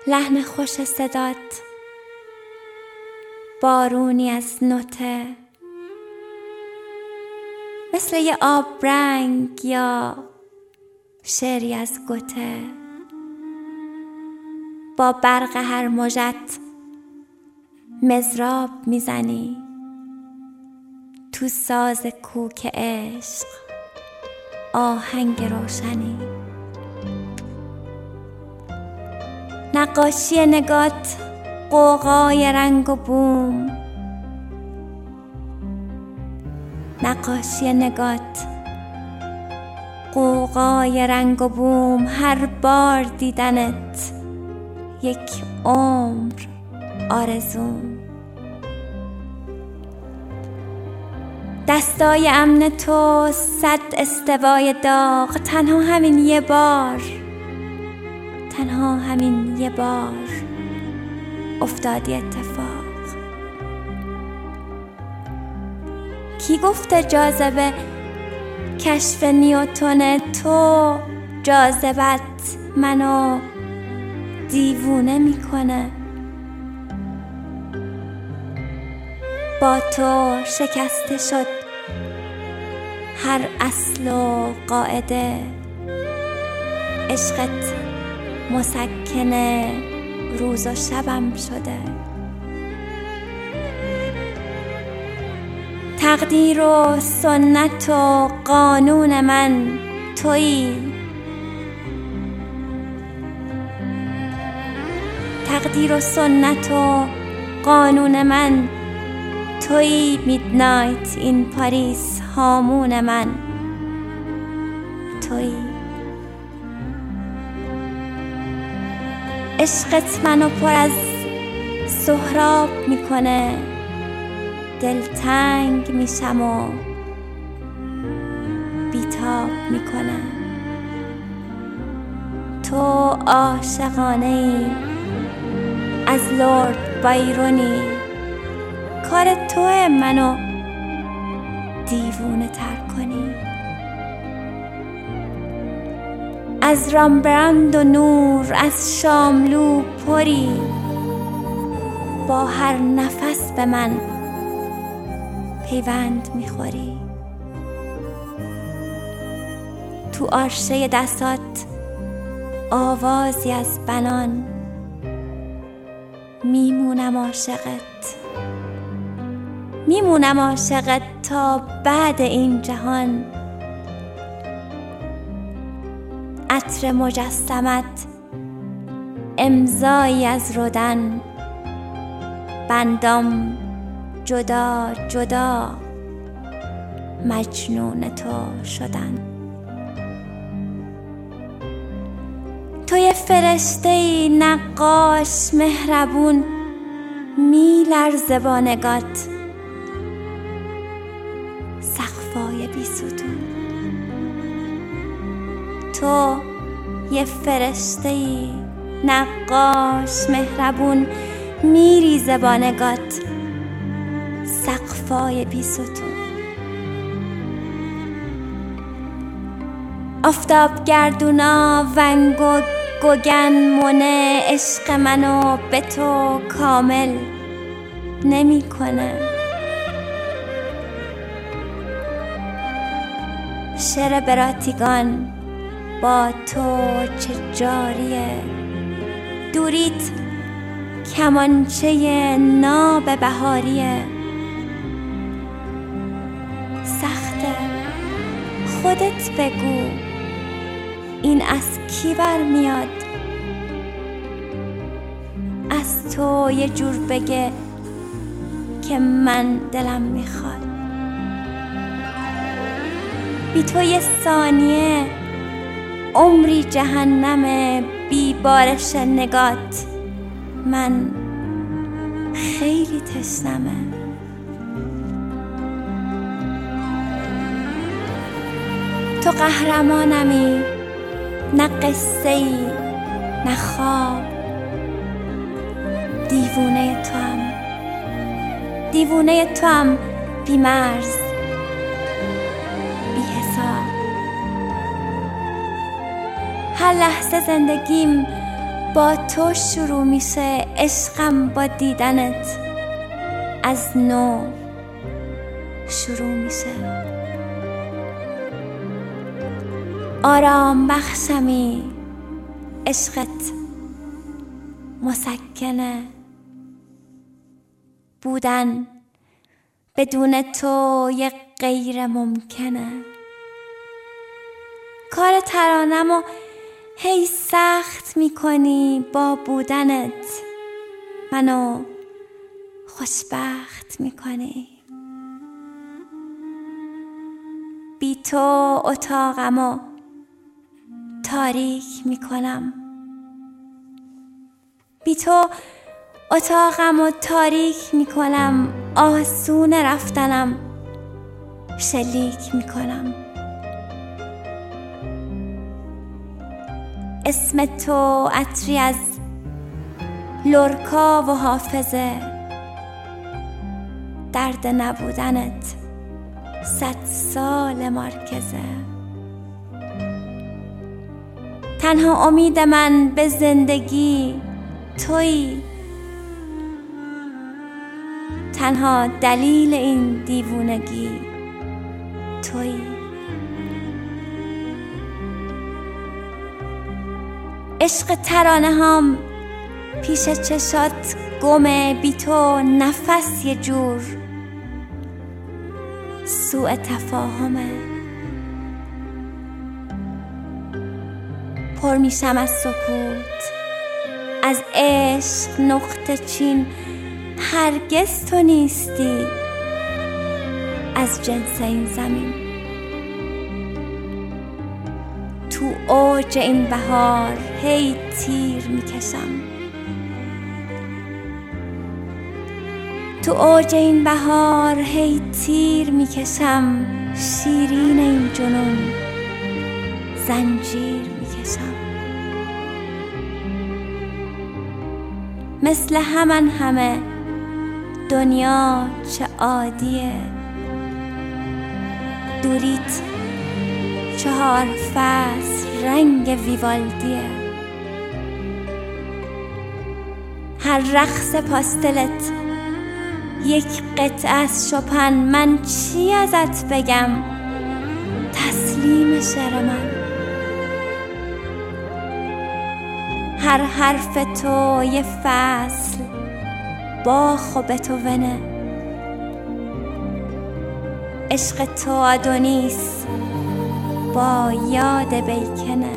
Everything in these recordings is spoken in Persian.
لحن خوش صدات، بارونی از نوته، مثل یه آبرنگ یا شعری از گوته. با برق هر موجت مضراب میزنی، تو ساز کوک عشق آهنگ روشنی. نقاشی نگات غوغای رنگ و بوم، نقاشی نگات غوغای رنگ و بوم، هر بار دیدنت یک عمر آرزوم. دستای امن تو 100 استوای داغ، تنها همین یه بار، تنها همین یه بار افتادی اتفاق. کی گفته جاذبه کشف نیوتن؟ تو جاذبت منو دیوونه میکنه. با تو شکسته شد هر اصل و قاعده، عشقت مسکن روز و شبم شده. تقدیر و سنت و قانون من تویی، تقدیر و سنت و قانون من تویی. میدنایت این پاریس هامون من تویی. عشقت منو پر از سهراب میکنه، دلتنگ میشم و بیتاب میکنه. تو عاشقانه ای از لورد بایرونی، کار توه منو دیوونه تر کنی. از رامبرند و نور، از شاملو پری، با هر نفس به من پیوند میخوری. تو آرشه دستات آوازی از بنان، میمونم عاشقت، میمونم عاشقت تا بعد این جهان. عطر مجسمت امضایی از رودن، بندام جدا جدا مجنون تو شدن. تو یه فرشته‌ای نقاش مهربون، میلرزه با نگات سقفای بی ستون. تو یه فرشته‌ای نقاش مهربون، میریزه با نگات سقفای بی ستون. آفتاب گردونا ونگ و گوگن مونه، عشق منو به تو کامل نمی کنه. شعر براتیگان با تو چه جاریه، دوریت کمانچه ناب بهاریه. سخته خودت بگو این از کی برمیاد؟ از تو یه جور بگه که من دلم میخواد. بی تو یه ثانیه عمری جهنمه، بی بارش نگات من خیلی تشنمه. تو قهرمانمی، نه قصه‌ای نه خواب. دیوونه توام، دیوونه توام، بی مرز بی حساب. هر لحظه زندگیم با تو شروع میشه عشقم، با دیدنت از نو شروع میشه. آرام بخشمی عشقت مسکنه، بودن بدون تو یه غیر ممکنه. کار ترانمو هی سخت میکنی، با بودنت منو خوشبخت میکنی. بی تو اتاقمو تاریک میکنم، بی تو اتاقمو تاریک میکنم. آسون رفتنم شلیک میکنم. اسم تو عطری از لرکا و حافظه، درد نبودنت 100 سال مرکزه. تنها امید من به زندگی تویی، تنها دلیل این دیوونگی تویی. عشق ترانه هام پیش چشات گمه، بی تو نفس یه جور سوء تفاهمه. پر میشم از سکوت، از عشق نقطه چین. هرگز تو نیستی از جنس این زمین. تو اوج این بهار هی تیر میکشم، تو اوج این بهار هی تیر میکشم. شیرین این جنون زنجیر میکشم. مثل همان همه دنیا چه عادیه، دوریت 4 فصل رنگ ویوالدیه. هر رقص پاستلت یک قطعه از شوپن. من چی ازت بگم تسلیم شعر من. هر حرف تو یه فصل باخ و بتوونه. عشق تو آدونیس با یاد بیکنه.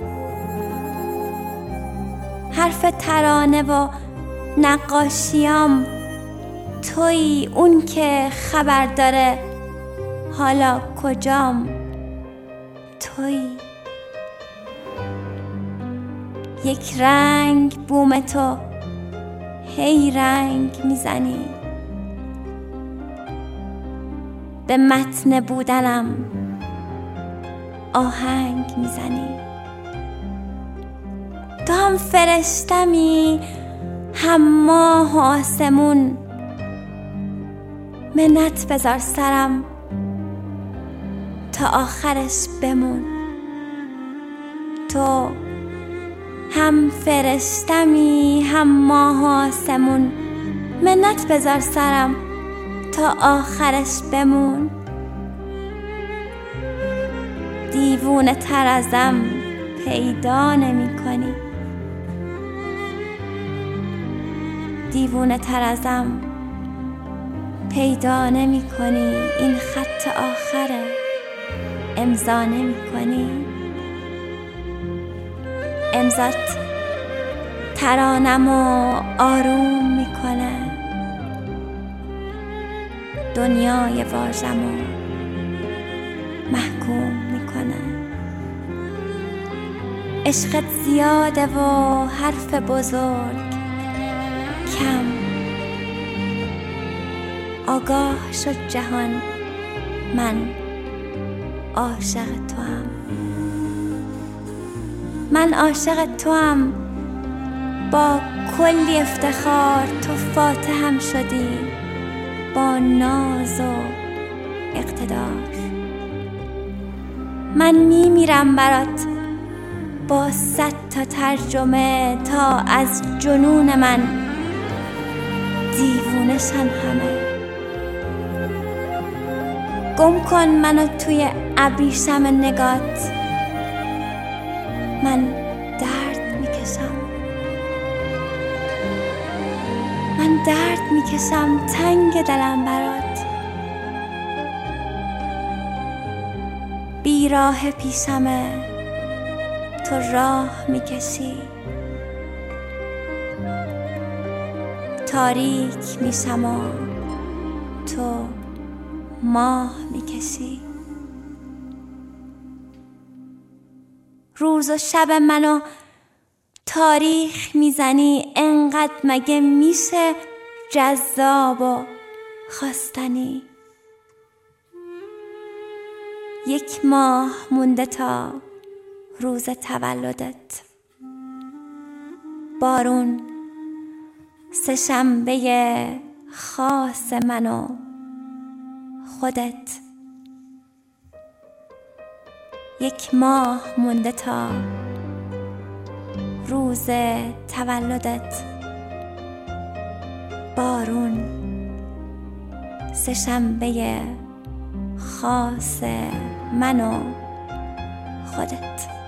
حرف ترانه و نقاشیام تویی، اون که خبر داره حالا کجام تویی. یک رنگ بوم تو هی رنگ میزنی، به متن بودنم آهنگ میزنی. تو هم فرشتمی هم ماه و آسمون. منت بذار سرم تا آخرش بمون. تو هم فرشتمی هم ماه و آسمون. منت بذار سرم تا آخرش بمون. دیوونه تر ازم پیدا نمی کنی، دیوونه تر ازم پیدا نمی کنی. این خط آخره امضا نمی کنی. امضات ترانمو آروم میکنه، دنیای واژمو محکوم میکنه. عشقت زیاده و حرف بزرگ کم. آگاه شد جهان من عاشق توام. من عاشق توام با کلی افتخار. تو فاتحم شدی با ناز و اقتدار. من میمیرم برات با 100 تا ترجمه تا از جنون من دیوونه شن همه. گم کن منو توی ابریشم نگات، من درد میکشم، من درد میکشم تنگ دلم برات. بیراه پیشمه تو راه میکشی، تاریک میشم و تو ماه میکشی. روز و شب منو تاریخ میزنی، انقدر مگه میشه جذاب و خواستنی. 1 ماه مونده تا روز تولدت، بارون 3 شنبه خاص من و خودت. 1 ماه مونده تا روز تولدت، بارون 3 شنبه خاص من و خودت.